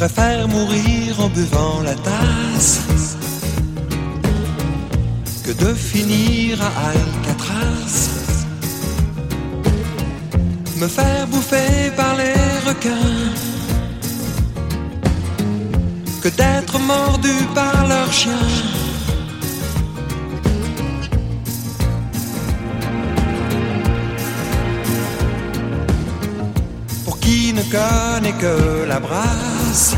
préfère mourir en buvant la tasse que de finir à Alcatraz, me faire bouffer par les requins, que d'être mordu par leurs chiens. Pour qui ne connaît que la brasse,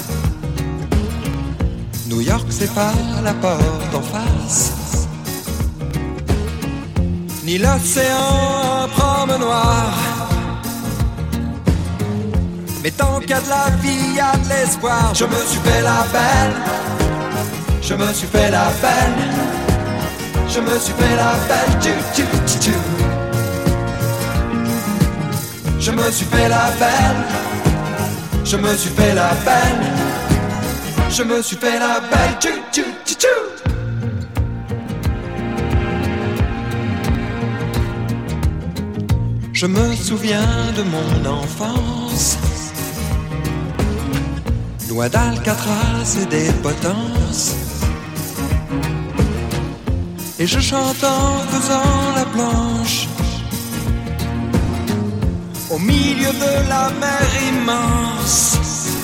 New York c'est pas la porte en face, ni l'océan un promenoir. Mais tant qu'il y a de la vie, il y a de l'espoir. Je me suis fait la belle, je me suis fait la belle, je me suis fait la belle, je me suis fait la belle, je me suis fait la belle, je me suis fait la belle, Je me souviens de mon enfance, loin d'Alcatraz et des potences, et je chante en faisant la planche au milieu de la mer immense.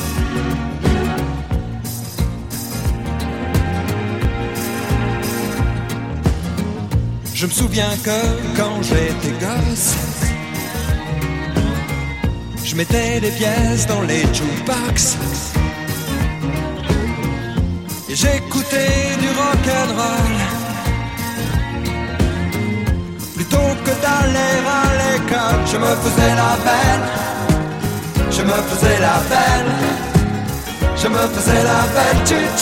Je me souviens que quand j'étais gosse, je mettais des pièces dans les jukebox et j'écoutais du rock'n'roll plutôt que d'aller à l'école. Je me faisais la belle, je me faisais la belle, je me faisais la belle,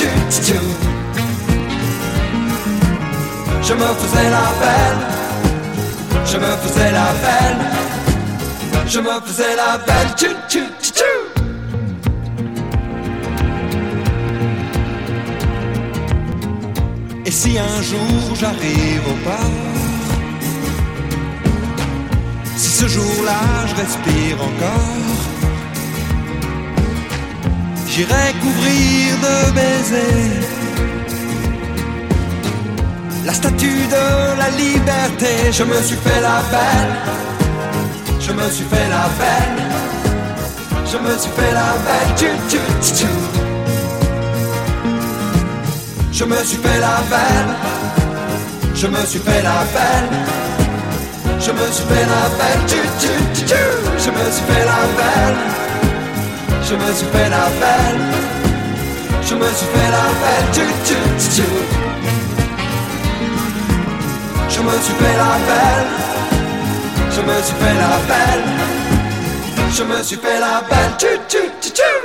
je me faisais la belle, je me faisais la belle, je me faisais la belle, Et si un jour j'arrive au port, si ce jour-là je respire encore, j'irai couvrir de baisers la statue de la liberté. Je me suis fait la belle, je me suis fait la belle, je me suis fait la belle, je me suis fait la belle, je me suis fait la belle, je me suis fait la belle, je me suis fait la belle, je me suis fait la belle, je me suis fait la belle, je me suis fait la belle, je me suis fait la belle, je me suis fait la belle,